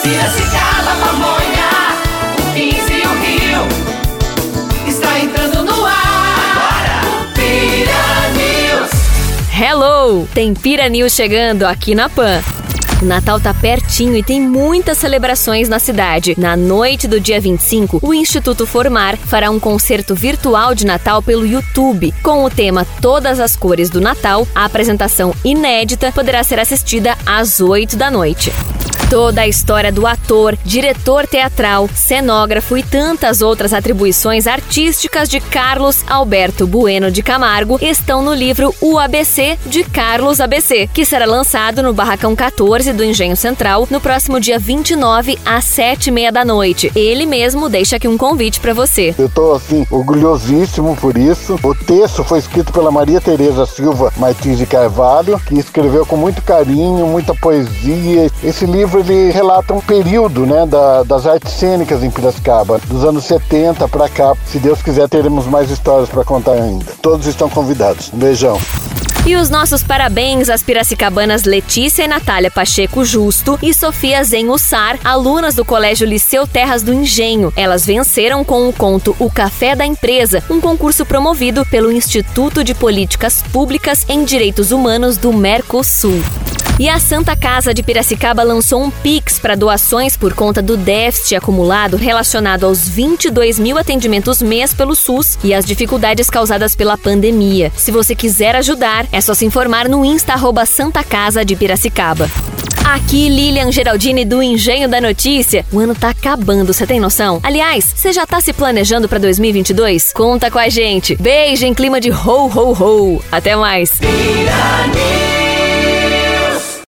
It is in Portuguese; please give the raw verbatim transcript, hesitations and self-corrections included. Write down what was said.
Piracicaba, Pamonha, o quinze e o Rio. Está entrando no ar. Agora, Pira News. Hello! Tem Pira News chegando aqui na Pan. O Natal tá pertinho e tem muitas celebrações na cidade. Na noite do dia vinte e cinco, o Instituto Formar fará um concerto virtual de Natal pelo YouTube. Com o tema Todas as Cores do Natal, a apresentação inédita poderá ser assistida às oito da noite. Toda a história do ator, diretor teatral, cenógrafo e tantas outras atribuições artísticas de Carlos Alberto Bueno de Camargo estão no livro O A B C de Carlos A B C, que será lançado no Barracão quatorze do Engenho Central no próximo dia vinte e nove às sete e meia da noite. Ele mesmo deixa aqui um convite para você. Eu tô assim orgulhosíssimo por isso. O texto foi escrito pela Maria Tereza Silva Martins de Carvalho, que escreveu com muito carinho, muita poesia. Esse livro ele relata um período, né, da, das artes cênicas em Piracicaba, dos anos setenta para cá. Se Deus quiser, teremos mais histórias para contar ainda. Todos estão convidados. Um beijão. E os nossos parabéns às piracicabanas Letícia e Natália Pacheco Justo e Sofia Zenhussar, alunas do Colégio Liceu Terras do Engenho. Elas venceram com o conto O Café da Empresa, um concurso promovido pelo Instituto de Políticas Públicas em Direitos Humanos do Mercosul. E a Santa Casa de Piracicaba lançou um Pix para doações por conta do déficit acumulado relacionado aos vinte e dois mil atendimentos mês pelo SUS e as dificuldades causadas pela pandemia. Se você quiser ajudar, é só se informar no Insta arroba Santa Casa de Piracicaba. Aqui, Lilian Geraldini do Engenho da Notícia. O ano tá acabando, você tem noção? Aliás, você já tá se planejando para dois mil e vinte e dois? Conta com a gente. Beijo em clima de ho, ho, ho. Até mais. Pira News.